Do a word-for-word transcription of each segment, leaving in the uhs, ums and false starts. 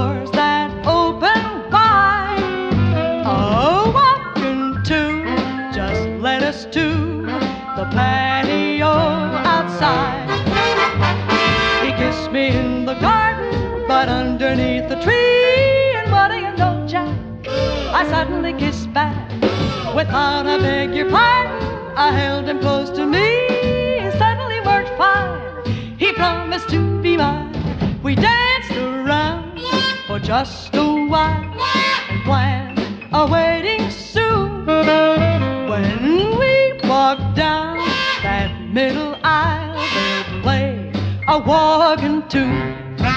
doors that open wide. Oh, walking to, just let us to the patio outside. He kissed me in the garden, but underneath the tree. And what do you know, Jack? I suddenly kissed back. Without I beg your pardon, I held him close to me. It suddenly worked fine. He promised to be mine. We danced around for just a while and planned a wedding soon. When we walked down that middle aisle, they'll play a walking tune.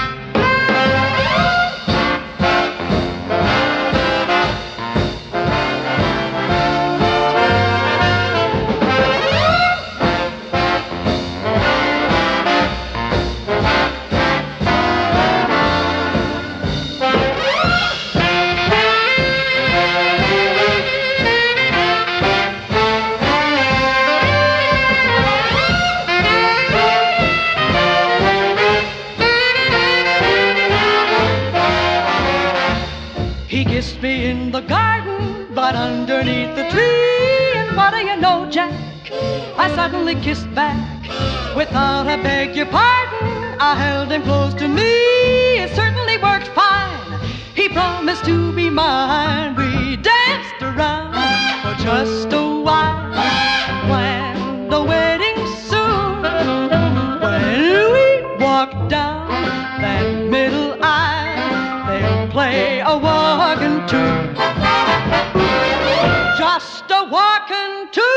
He kissed me in the garden, but underneath the tree. And what do you know, Jack? I suddenly kissed back. Without I beg your pardon, I held him close to me. It certainly worked fine. He promised to be mine. We danced around for just a while and planned a wedding soon. When we walked down that middle aisle, they'll play a walking tune. Just a walking tune.